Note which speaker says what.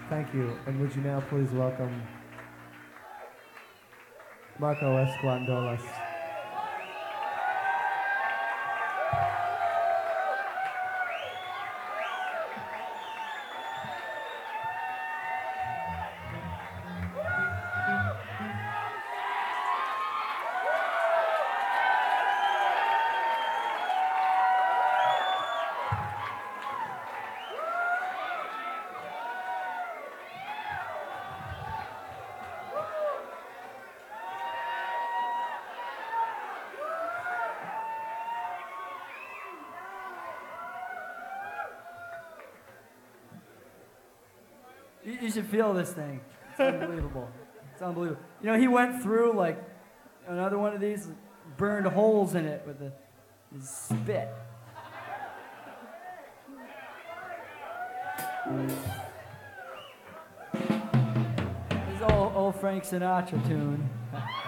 Speaker 1: Thank you. And would you now please welcome Marco Esquandolas.
Speaker 2: You should feel this thing. It's unbelievable. It's unbelievable. You know, he went through like another one of these, burned holes in it with his spit. This old Frank Sinatra tune.